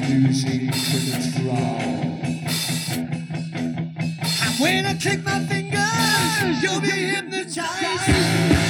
losing control. And when I click my fingers, you'll be hypnotized.